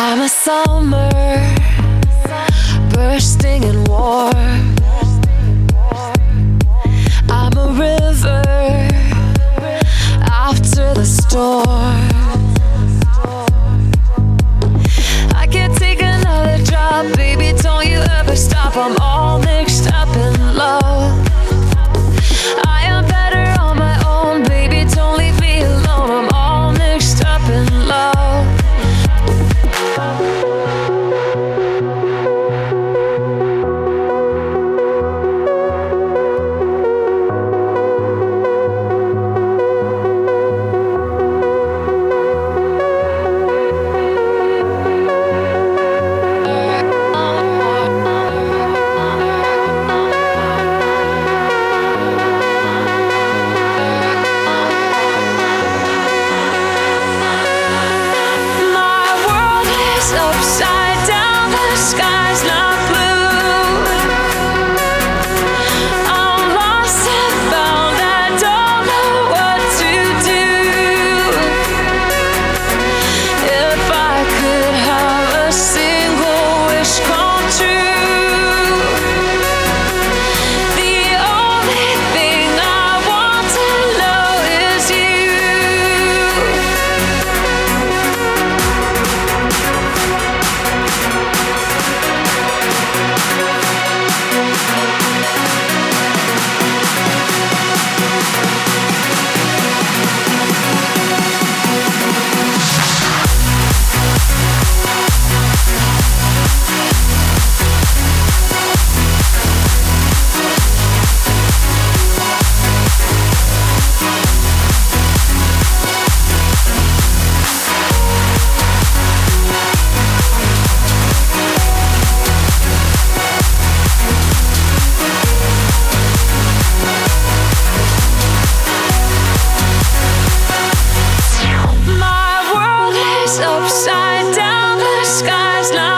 I'm a summer bursting in war. I'm a river after the storm. I can't take another drop, baby, don't you ever stop. I'm all mixed up in love. I am better on my own, baby, don't leave me alone. I'm all mixed up in love. Upside down, the sky's not blue. I'm lost and found, I don't know what to do. If I could have a single wish come true, the only thing I want to know is you. Upside down, the sky's not